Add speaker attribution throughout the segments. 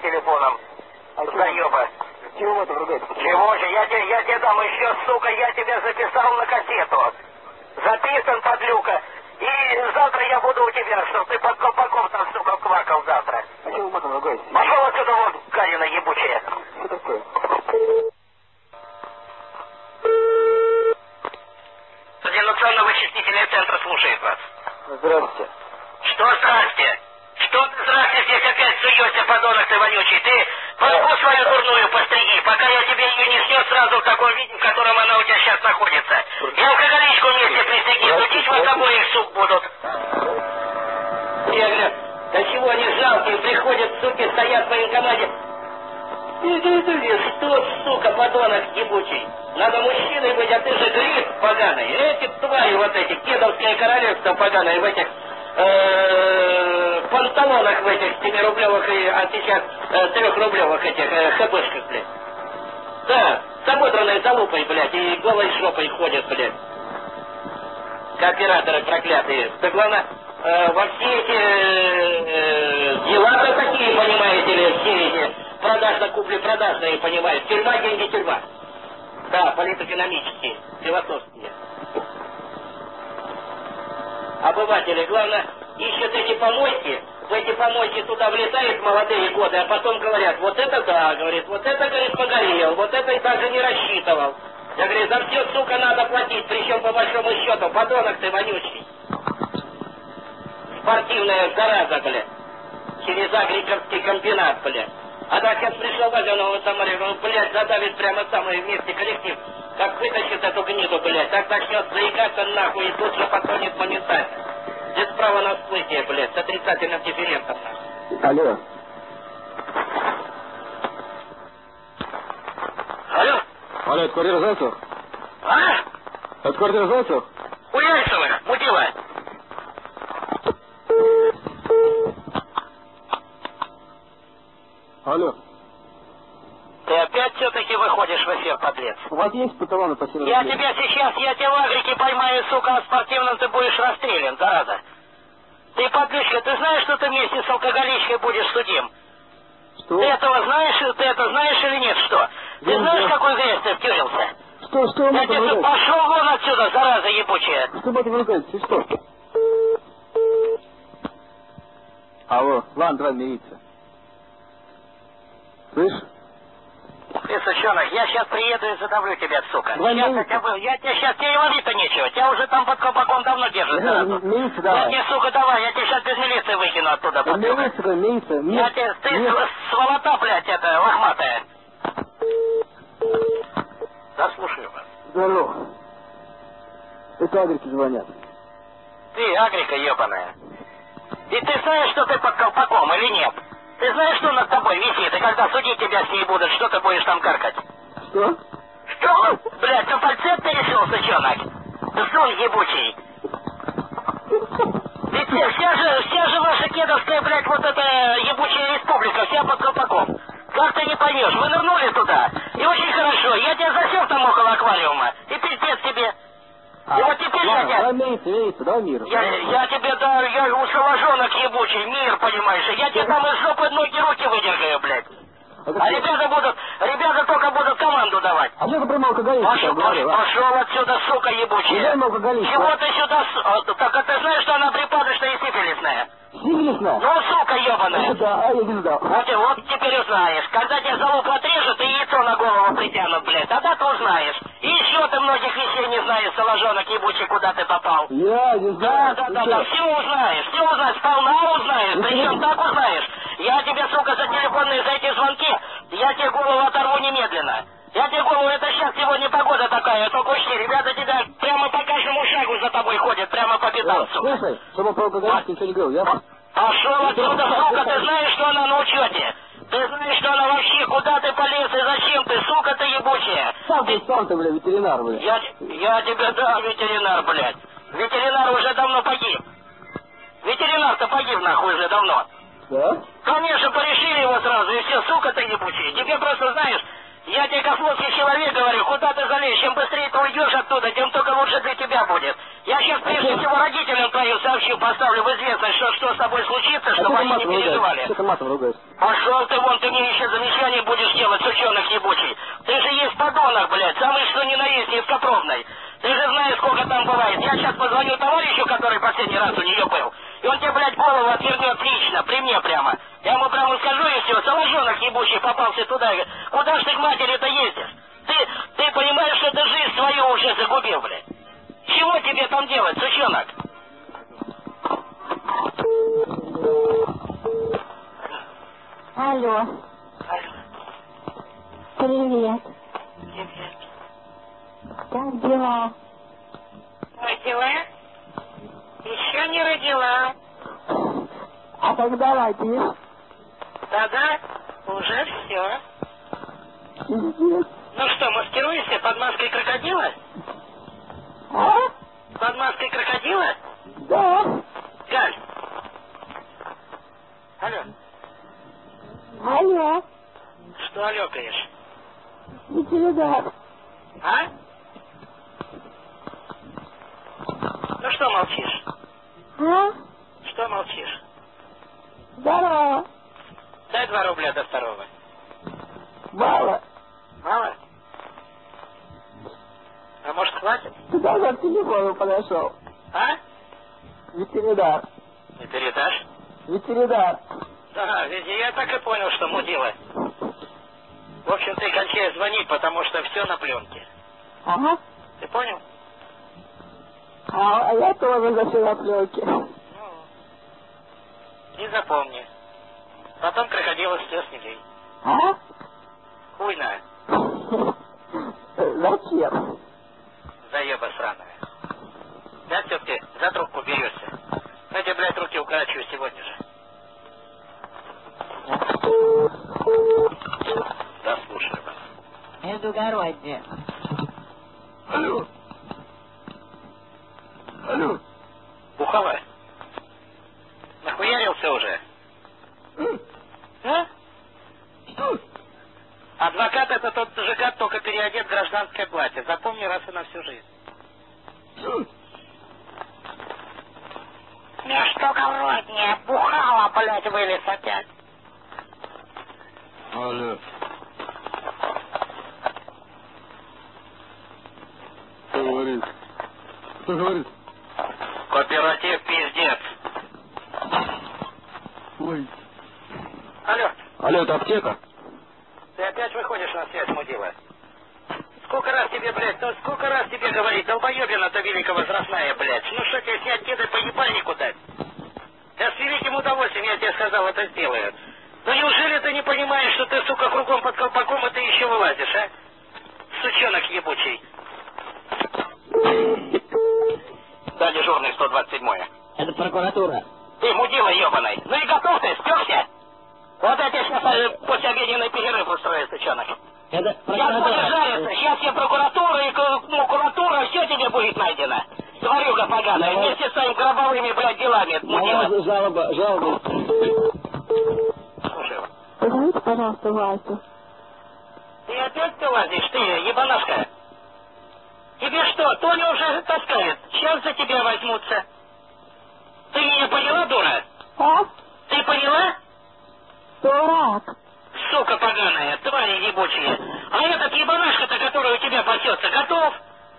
Speaker 1: телефоном. Заеба.
Speaker 2: Чего вы там ругаетесь?
Speaker 1: Чего же? Я тебе дам еще, сука, я тебя записал на кассету. Записан, подлюка. И завтра я буду у тебя, чтобы ты под колпаком там, сука, квакал завтра.
Speaker 2: А чего вы матом ругаетесь?
Speaker 1: Пошел отсюда, вот, гадина ебучая.
Speaker 2: Что такое?
Speaker 1: Координационно-вычислительный центр слушает вас.
Speaker 2: Здравствуйте.
Speaker 1: Что здрасте? Что ты здрасте здесь опять суешься, подонок ты вонючий? Ты башку свою дурную постриги, пока я тебе ее не снес сразу в таком виде, в котором она у тебя сейчас находится. И алкоголичку вместе пристриги, судить вас обоих, сук, будут. Я говорю, до чего они жалкие, приходят, суки, стоят в военкомате. Что, сука, подонок ебучий? Надо мужчиной быть, а ты же гриб поганый. Эти твари вот эти, Кедовское королевство поганое в этих панталонах в этих 7-рублевых, а сейчас 3-рублевых этих хэбэшках, блядь. Да, с ободранной залупой, блядь, и голой жопой ходят, блядь. Кооператоры проклятые. Так главное, во все эти дела-то такие, понимаете ли, все эти продажно-купли-продажные, понимаешь, тюрьма, деньги, тюрьма. Да, политэкономические, философские. Обыватели, главное, ищут эти помойки, в эти помойки туда влетают молодые годы, а потом говорят, вот это да, говорит, вот это, говорит, погорел, вот это и даже не рассчитывал. Я говорю, за все, сука, надо платить, причем по большому счету, подонок ты вонючий. Спортивная зараза, блядь, через агриковский комбинат, блядь. А так сейчас пришел Валенова Самария, он, блядь, задавит прямо самый вместе коллектив. Как вытащит эту гниду, блядь, так начнет заикаться нахуй и тут же потонет моментально. Здесь право на всплытие, блядь, с отрицательным дифференцем.
Speaker 2: Алло.
Speaker 1: Алло?
Speaker 2: Алло, это квартира Зайцев?
Speaker 1: А?
Speaker 2: Это квартира Зайцев?
Speaker 1: У Яйцева, мудила.
Speaker 2: Алло.
Speaker 1: Ты опять все-таки выходишь в эфир, подлец?
Speaker 2: У вас есть патроны по силе?
Speaker 1: Я тебя сейчас, я тебя в Африке поймаю, сука, а в спортивном ты будешь расстрелян, зараза. Ты, подлючка, ты знаешь, что ты вместе с алкоголичкой будешь судим?
Speaker 2: Что?
Speaker 1: Ты этого знаешь, ты это знаешь или нет, что? Ты
Speaker 2: Я
Speaker 1: знаешь,
Speaker 2: не
Speaker 1: какой грязь ты втюрился?
Speaker 2: Что вы
Speaker 1: Я
Speaker 2: матом
Speaker 1: тебе
Speaker 2: ругаетесь?
Speaker 1: пошел вон отсюда, зараза ебучая.
Speaker 2: Что матом ругаетесь? Ты что? Алло, ладно, давай мириться. Слышь?
Speaker 1: Ты, сучонок, я сейчас приеду и задавлю тебя, сука.
Speaker 2: Давай
Speaker 1: Сейчас
Speaker 2: мириться.
Speaker 1: я тебе сейчас, тебе и ловить-то нечего. Тебя уже там под колпаком давно держат. заразу.
Speaker 2: Мириться
Speaker 1: Я
Speaker 2: давай.
Speaker 1: тебе, сука, давай, я тебя сейчас без милиции выкину оттуда, подлюка.
Speaker 2: Мириться, да, мириться.
Speaker 1: Я тебе, ты сволота, блядь, это, лохматая. Да, слушаю вас.
Speaker 2: Здорово. Это агрики звонят.
Speaker 1: Ты, агрика ебаная. И ты знаешь, что ты под колпаком или нет? Ты знаешь, что над тобой висит, и когда судить тебя с ней будут, что ты будешь там каркать?
Speaker 2: Что?
Speaker 1: Что? Блядь, на фальцет ты решил, сучонок? Зун ебучий. Ведь вся же ваша кедовская, блядь, вот эта ебучая республика, вся под колпаком. Как ты не поймешь? Мы нырнули туда, и очень хорошо. Я тебя засел там около аквариума, и пиздец тебе. И вот теперь
Speaker 2: ладно,
Speaker 1: я...
Speaker 2: давай мириться, давай мир.
Speaker 1: Я тебе, да, я усоложонок ебучий, мир, понимаешь, я тебе там из жопы ноги руки выдергаю, блядь. А ребята только будут команду давать.
Speaker 2: А что ты прямо алкоголичка говорил, а?
Speaker 1: Пошел отсюда, сука ебучая.
Speaker 2: Куда алкоголичка?
Speaker 1: Чего ты сюда, так а ты знаешь, что она припадочная и сифилисная?
Speaker 2: Сифилисная?
Speaker 1: Ну, сука ебаная.
Speaker 2: Да, а я не знал.
Speaker 1: Вот теперь узнаешь. Когда тебе залуп отрежут и яйцо на голову притянут, блядь, тогда ты узнаешь. И еще ты многих вещей не знаешь, соложонок ебучий, куда ты попал.
Speaker 2: Я не знаю.
Speaker 1: Да, все узнаешь, сполна узнаешь, причем так узнаешь. Я тебе, сука, за телефонные, за эти звонки, я тебе голову оторву немедленно. Я тебе голову, это сейчас сегодня погода такая, только учти, ребята тебя прямо по каждому шагу за тобой ходят, прямо по пятам, сука.
Speaker 2: Слушай, чтобы про алкоголичку ничего не говорил, ясно?
Speaker 1: Пошел отсюда, сука, ты знаешь, что она на учете? Ты знаешь, что она вообще, куда ты полез и зачем ты, сука ты ебучая?
Speaker 2: Сам ты, бля, ветеринар, бля.
Speaker 1: Я тебе дам ветеринар, блядь. Ветеринар уже давно погиб. Ветеринар-то погиб, нахуй, уже давно.
Speaker 2: Да?
Speaker 1: Конечно, порешили его сразу, и все, сука ты ебучая. Тебе просто, знаешь, Я тебе как плоский человек говорю, куда ты залезешь, чем быстрее ты уйдешь оттуда, тем только лучше для тебя будет. Я сейчас прежде всего родителям твоим сообщу, поставлю в известность, что с тобой случится, чтобы они не переживали.
Speaker 2: Что ты матом ругаешь?
Speaker 1: Пошел ты вон, ты мне еще замечания будешь делать, сучонок ебучий. Ты же есть подонок, блядь, самый что ни на есть, низкопробный. Ты же знаешь, сколько там бывает. Я сейчас позвоню товарищу, который последний раз у нее был, и он тебе, блядь, голову отвернет лично, при мне прямо. Я ему прямо скажу, и все, соложонок ебучий попался туда. Куда ж ты к матери-то ездишь? Ты понимаешь, что ты жизнь свою уже загубил, блядь. Чего тебе там делать, сучонок?
Speaker 3: Алло.
Speaker 1: Алло.
Speaker 3: Привет.
Speaker 1: Привет.
Speaker 3: Как дела?
Speaker 1: Родила? Еще не родила.
Speaker 3: А когда родишь?
Speaker 1: Да-да, уже все.
Speaker 3: Пиздец.
Speaker 1: Ну что, маскируешься под маской крокодила?
Speaker 3: А?
Speaker 1: Под маской крокодила?
Speaker 3: Да.
Speaker 1: Галь. Алло.
Speaker 3: Алло.
Speaker 1: Что алёкаешь?
Speaker 3: Ветеринар.
Speaker 1: А? Ну что молчишь?
Speaker 3: А?
Speaker 1: Что молчишь?
Speaker 3: Здорово.
Speaker 1: Дай 2 рубля до 2.
Speaker 3: Мало.
Speaker 1: Мало? А может хватит?
Speaker 3: Ты даже к телефону подошел.
Speaker 1: А?
Speaker 3: Ветеринар.
Speaker 1: Не передашь?
Speaker 3: Ветеринар.
Speaker 1: Ага, ведь я так и понял, что мудила. В общем, ты кончай звонить, потому что все на пленке.
Speaker 3: Ага.
Speaker 1: Ты понял?
Speaker 3: А я тоже зашел на пленке.
Speaker 1: Ну, и запомни. Потом крокодила слез не лей.
Speaker 3: А?
Speaker 1: Хуй на,
Speaker 3: Зачем?
Speaker 1: заеба сраная. Да все-таки за трубку берешься. Я тебе, блядь, руки укорочу сегодня же. Да, слушай вас.
Speaker 3: Междугороднее.
Speaker 2: Алло. Алло.
Speaker 1: Бухала? Нахуярился уже? А?
Speaker 2: Что?
Speaker 1: Адвокат — это тот же гад, только переодет в гражданское платье. Запомни раз и на всю жизнь.
Speaker 2: Что?
Speaker 1: Междугороднее, бухала, блядь, вылез опять.
Speaker 2: Алло. Кто говорит? Кто говорит?
Speaker 1: Кооператив пиздец.
Speaker 2: Ой.
Speaker 1: Алло,
Speaker 2: Алло, это аптека?
Speaker 1: ты опять выходишь на связь, мудила? Сколько раз тебе, блядь, ну сколько раз тебе говорить, долбоебина-то великовозрастная, блядь. Ну что тебе снять деда по ебальнику дать? Да с великим удовольствием, я тебе сказал, это сделаю. Ну неужели ты не понимаешь, что ты, сука, кругом под колпаком, и ты еще вылазишь, а? Сучонок ебучий. Да, дежурный 127-е.
Speaker 3: Это прокуратура.
Speaker 1: Ты, мудила ебаный. Ну и готов ты, спёрся? Вот я тебе сейчас послеобеденный перерыв устрою, сучонок.
Speaker 3: Это
Speaker 1: Я буду жариться, сейчас тебе прокуратура и макулатура, все тебе будет найдено. Тварюга поганая, вместе с своими гробовыми, блядь, делами, мудила.
Speaker 2: Жалоба.
Speaker 1: Слушай,
Speaker 3: Позовите, пожалуйста, Васю.
Speaker 1: ты опять ты лазишь, ты, ебанашка? Тебе что, Тоня уже таскает? Сейчас за тебя возьмутся. Ты меня поняла, дура?
Speaker 3: А?
Speaker 1: Ты поняла?
Speaker 3: Дурак.
Speaker 1: Сука поганая, твари ебучие. А этот ебанашка-то, который у тебя пасется, готов?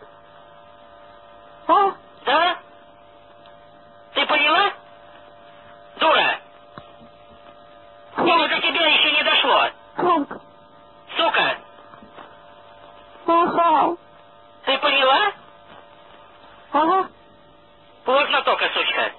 Speaker 3: А?
Speaker 1: Да? Ты поняла? Дура! Дело до тебя еще не дошло.
Speaker 3: Как?
Speaker 1: Сука!
Speaker 3: Ага.
Speaker 1: Ты поняла?
Speaker 3: Ага.
Speaker 1: Поздно только, сучка.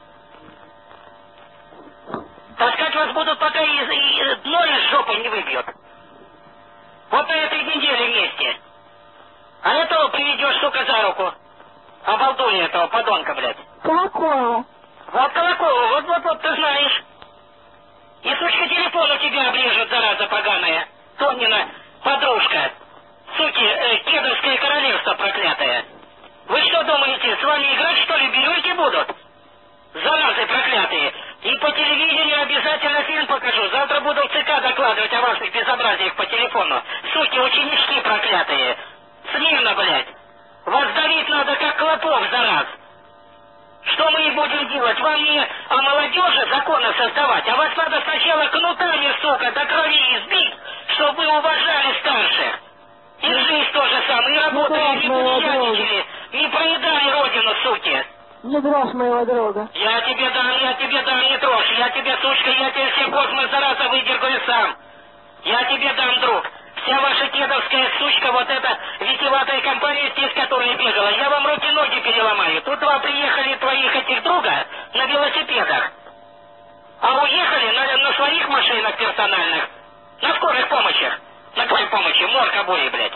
Speaker 1: Таскать вас будут, пока и дно из жопы не выбьет. Вот на этой неделе вместе. А этого приведешь, сука, за руку. Обалдуй этого подонка, блядь.
Speaker 3: Какого?
Speaker 1: Вот Колокова, вот, ты знаешь. И сучка телефон у тебя оближет, зараза поганая. Тонина подружка. Суки, Кедровское королевство проклятое. Вы что думаете, с вами играть, что ли, берете будут? Заразы проклятые. И по телевидению обязательно фильм покажу. Завтра буду в ЦК докладывать о ваших безобразиях по телефону. Суки, ученички проклятые. Смирно, блядь. Вас давить надо, как клопов за раз. Что мы и будем делать? Вам не о молодежи законы создавать, а вас надо сначала кнутами, сука, до крови избить, чтобы вы уважали старших. И жизнь то же самое, и работали, не буяничали, не проедали родину, суки.
Speaker 3: Не дрожь моего друга.
Speaker 1: Я тебе дам, не трожь. Я тебе, сучка, я тебе все космос зараза выдергаю сам. Я тебе дам, друг. Вся ваша кедовская сучка, вот эта витеватая компания, с которой бегала, я вам руки-ноги переломаю. Тут два приехали твоих этих друга на велосипедах. А уехали на своих машинах персональных. На скорых помощях. На твоей помощи, морг обои, блядь.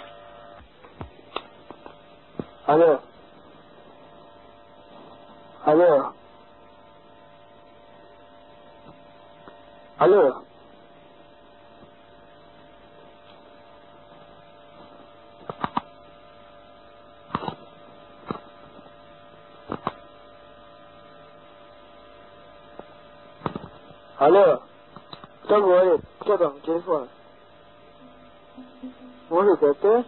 Speaker 2: Алло. Алло. Алло. Алло. Кто говорит? Кто там? Телефон. Мужик, это ты?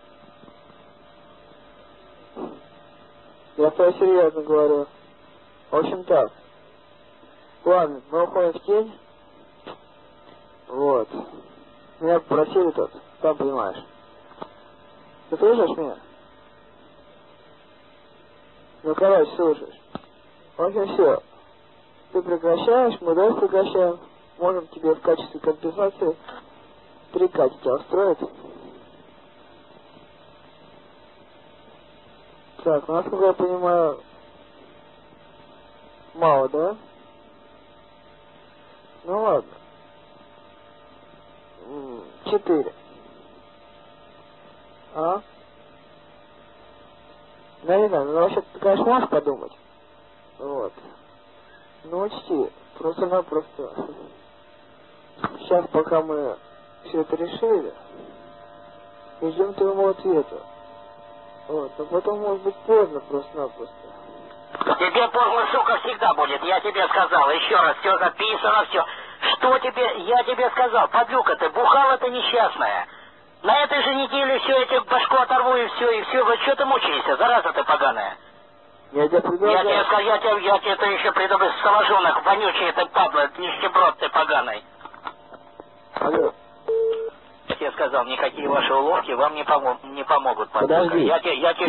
Speaker 2: Я то серьезно говорю. В общем так. Ладно, мы уходим в тень. Вот. Меня попросили тут, сам понимаешь. Ты слышишь меня? Ну, короче, слушаешь. В общем, все. Ты прекращаешь, мы дальше прекращаем. Можем тебе в качестве компенсации 3 Кати тебя устроит. Так, у нас, как я понимаю, мало, да? Ну ладно. 4. А? Да не знаю, ну вообще ты, конечно, можешь подумать. Вот. Ну учти, просто-напросто. Сейчас, пока мы все это решили, и ждем твоего ответа. Вот, а потом может быть поздно просто-напросто.
Speaker 1: Тебе поздно, сука, всегда будет, я тебе сказал, еще раз, все записано, все. Что тебе, я тебе сказал, подлюка ты, бухала ты несчастная. На этой же неделе все, эти башку оторву и все, вот что ты мучаешься, зараза ты поганая.
Speaker 2: Я тебе предлагаю...
Speaker 1: Я тебе сказал, я тебе это еще предупреждаю, соложонок, вонючий ты, падла, нищеброд ты поганый.
Speaker 2: Алло.
Speaker 1: Я тебе сказал, никакие ваши уловки вам не помогут.
Speaker 2: Подожди.
Speaker 1: Я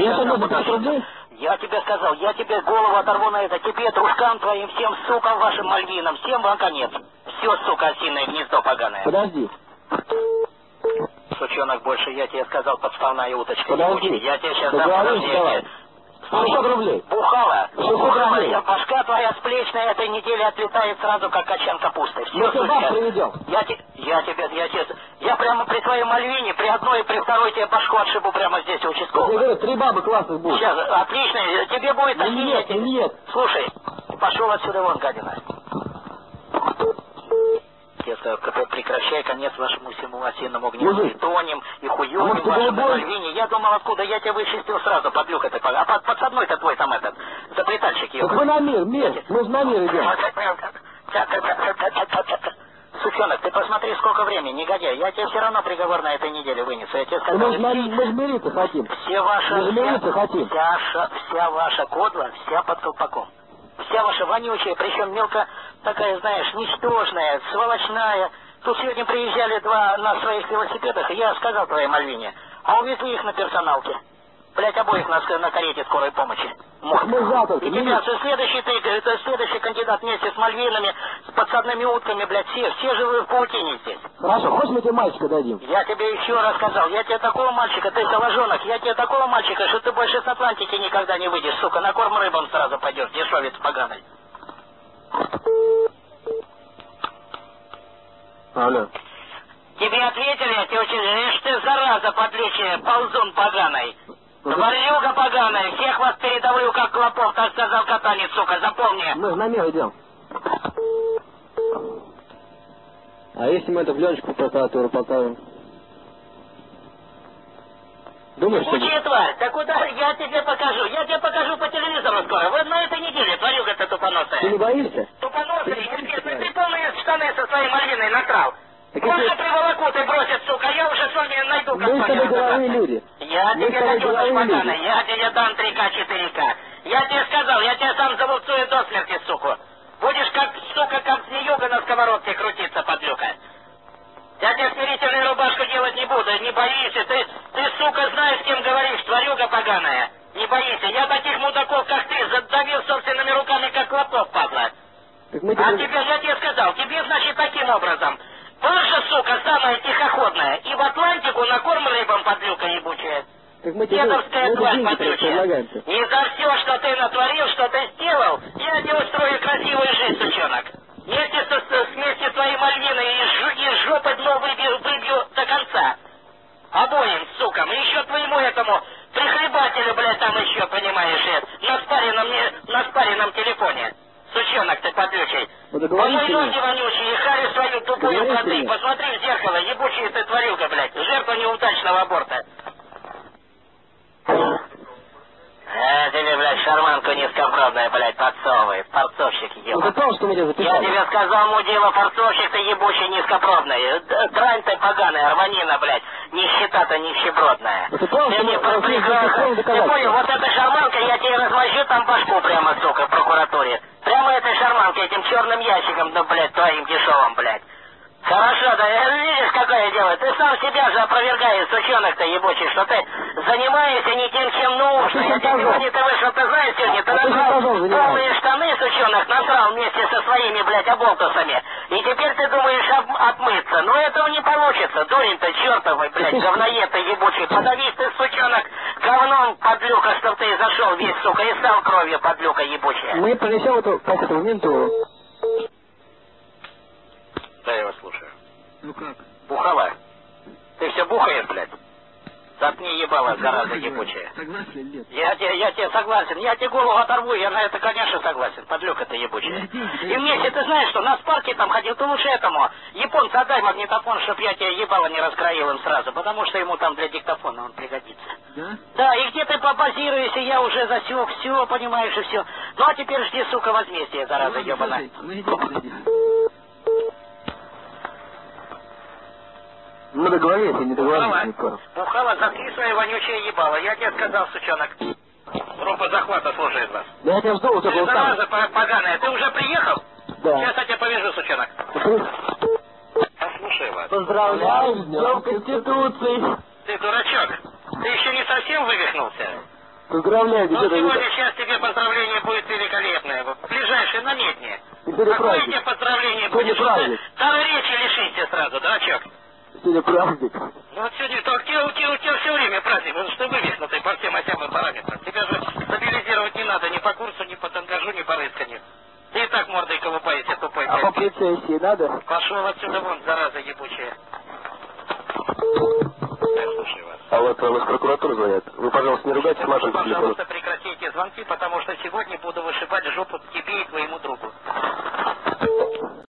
Speaker 1: тебе сказал, я тебе голову оторву на это, тебе, дружкам твоим, всем сукам вашим мальвинам, всем вам конец. Все, сука, осиное гнездо поганое.
Speaker 2: Подожди.
Speaker 1: Сучонок больше, я тебе сказал, подставная уточка.
Speaker 2: Подожди.
Speaker 1: Я тебе сейчас
Speaker 2: Договорились, давай. 600 рублей.
Speaker 1: Бухала.
Speaker 2: 600 рублей.
Speaker 1: Башка твоя сплечная этой неделе отлетает сразу, как качан капусты. Все,
Speaker 2: мы тебя приведем.
Speaker 1: Я прямо при твоей мальвине, при одной и при второй тебе башку отшибу прямо здесь у участкового.
Speaker 2: Я говорю, 3 бабы классных будет.
Speaker 1: Сейчас, отлично, тебе будет...
Speaker 2: Ну, нет, нет.
Speaker 1: Слушай, пошел отсюда вон, гадина. Я сказал, прекращай, конец вашему всему осинному гнезду. И тонем, и хуём, и вашему мальвине. Я думал, откуда я тебя вычистил сразу, подлюка ты. А подсадной-то твой там этот, заплетальщик ее.
Speaker 2: Так мы на мир, мы же на мир идем.
Speaker 1: Сучонок, ты посмотри, сколько времени, негодяй. Я тебе все равно приговор на этой неделе вынесу. Я тебе сказал,
Speaker 2: мы же мириться хотим.
Speaker 1: Вся ваша кодла, вся под колпаком. Вся ваша вонючая, причем мелко такая, знаешь, ничтожная, сволочная. Тут сегодня приезжали 2 на своих велосипедах, и я сказал твоей Мальвине, а увезли их на персоналке. Блять, обоих на карете скорой помощи.
Speaker 2: Мы завтра.
Speaker 1: И тебя, следующий кандидат вместе с Мальвинами, с подсадными утками, блядь, все же вы в паутине здесь.
Speaker 2: Хорошо, хочешь мы тебе мальчика дадим?
Speaker 1: Я тебе еще раз сказал, я тебе такого мальчика, ты соложонок, я тебе такого мальчика, что ты больше с Атлантики никогда не выйдешь, сука, на корм рыбам сразу пойдешь, дешевец поганый.
Speaker 2: Алло.
Speaker 1: Тебе ответили, я тебе очень... Ишь ты, зараза подлючая, ползун поганый. Тварюга поганая, всех вас передавлю, как клопов, так сказал катанец, сука, запомни.
Speaker 2: Мы на мир идем. А если мы это в Леночку в прокуратуру поставим?
Speaker 4: Думаешь, что...
Speaker 1: Ебучая тварь, да куда? Я тебе покажу. Я тебе покажу по телевизору скоро. Вот на этой неделе, тварюга-то тупоносая.
Speaker 4: Ты не боишься?
Speaker 1: Тупоносый, ты полные штаны со своей Мальвиной насрал.
Speaker 4: Так
Speaker 1: Больше
Speaker 4: это...
Speaker 1: приволокут и бросят, сука, я уже с вами найду
Speaker 4: Мы с тобой деловые люди.
Speaker 1: Я
Speaker 4: Мы
Speaker 1: тебе
Speaker 4: с тобой
Speaker 1: даю
Speaker 4: деловые
Speaker 1: поганый,
Speaker 4: люди.
Speaker 1: я тебе дам 3К, 4К. Я тебе сказал, я тебя сам залупцую до смерти, суку. Будешь как, сука, как змеюга на сковородке крутиться, подлюка. Я тебе смирительную рубашку делать не буду, не боишься. Ты, сука, знаешь, с кем говоришь, тварюга поганая. Не боишься. Я таких мудаков, как ты, задавил собственными руками, как клопов, падла.
Speaker 4: Так мы
Speaker 1: А
Speaker 4: тебе...
Speaker 1: тебе, я тебе сказал, тебе, значит, таким образом. Паша, сука, самая тихоходная. И в Атлантику на корм рыбам, подлюка ебучая.
Speaker 4: Так мы тебе...
Speaker 1: Дедовская тварь,
Speaker 4: деньги
Speaker 1: подлючая.
Speaker 4: предлагаем-то.
Speaker 1: И за все, что ты натворил, что ты сделал, я тебе устрою красивую жизнь, сучонок. Вместе с твоей Мальвиной из жопы дно выбью до конца. Обоим, сукам. И еще твоему этому прихлебателю, блядь, там еще, понимаешь, на спаренном телефоне. Сучонок ты подлючий. Помой ноги вонючие и хари свою тупую воды. Посмотри в зеркало, ебучий ты тварюга, блядь. Жертва неудачного аборта. Тебе, блядь, шарманку низкопробная, блядь, подсовывает. Форцовщик
Speaker 4: Ну
Speaker 1: ебаный.
Speaker 4: ты понял, что мы тебя
Speaker 1: Я
Speaker 4: записали?
Speaker 1: тебе сказал, мудила, форцовщик ты ебучий низкопробный. Дрань ты поганая, рванина, блядь. Нищета-то нищебродная.
Speaker 4: Ну ты понял, что мы
Speaker 1: Ты понял, вот эта шарманка, я тебе размозжу там башку прямо, сука, в прокуратуре. Прямо этой шарманкой, этим черным ящиком, ну, блядь, твоим дешевым, блядь. Хорошо, да видишь, какое дело? Ты сам себя же опровергаешь, сучонок-то ебучий, что ты занимаешься не тем, чем нужно. Я тебе сегодня-то вышел, ты знаешь, сегодня ты насрал полные штаны, сучонок, насрал вместе со своими, блядь, оболтусами. И теперь ты думаешь отмыться. Но этого не получится, дурень-то чертовый, блядь, говноед ты ебучий. Подавись ты, сучонок, говном, подлюка, чтоб ты зашел весь, сука, и стал кровью, подлюка ебучая.
Speaker 4: Мы принесем эту, как это, в ментуру.
Speaker 1: Да, я вас слушаю.
Speaker 4: Ну как?
Speaker 1: Бухала. Ты все бухаешь, блядь? Заткни ебало, зараза ебучая.
Speaker 4: Согласен или нет?
Speaker 1: Я тебе согласен. Я тебе голову оторву, я на это, конечно, согласен. Подлюка ты ебучая. И вместе ты знаешь, что на спарке там ходил, ты лучше этому. Японцу отдай магнитофон, чтоб я тебе ебало не раскроил им сразу, потому что ему там для диктофона он пригодится.
Speaker 4: Да?
Speaker 1: Да, и где ты попозируешь, и я уже засек все, понимаешь, и все. Ну а теперь жди, сука, возмездие, зараза ебаная.
Speaker 4: Мы идем, подойди. Мы договорились, я не договорились, не понял.
Speaker 1: Бухала, заткни свое вонючее ебало. Я тебе сказал, сучонок. Группа захвата слушает вас.
Speaker 4: Да я тебя жду, вот это вот там.
Speaker 1: Зараза поганая, ты уже приехал?
Speaker 4: Да.
Speaker 1: Сейчас я тебя повяжу, сучонок. Послушаю вас.
Speaker 4: Поздравляю с Днем Конституции.
Speaker 1: Ты дурачок. Ты еще не совсем вывихнулся?
Speaker 4: Поздравляю,
Speaker 1: Ну,
Speaker 4: деда.
Speaker 1: сегодня сейчас тебе поздравление будет великолепное. Ближайшее на медне.
Speaker 4: Сегодня
Speaker 1: Какое
Speaker 4: праздник.
Speaker 1: тебе поздравление
Speaker 4: Сегодня
Speaker 1: будет?
Speaker 4: праздник.
Speaker 1: Дары речи лишишься сразу, дурачок.
Speaker 4: Сегодня праздник.
Speaker 1: Ну вот сегодня у тебя все время праздник, потому что вывихнутый по всем осям и параметрам. Тебя же стабилизировать не надо ни по курсу, ни по тангажу, ни по рысканию. Ты и так мордой колупаешься, тупой,
Speaker 4: А по
Speaker 1: блядь.
Speaker 4: прецессии надо?
Speaker 1: Пошел отсюда вон, зараза ебучая. Я слушаю вас.
Speaker 4: А вот вам из прокуратуры звонят. Вы, пожалуйста, не ругайтесь, машите телефон.
Speaker 1: Пожалуйста, прекратите звонки, потому что сегодня буду вышибать жопу тебе и твоему другу.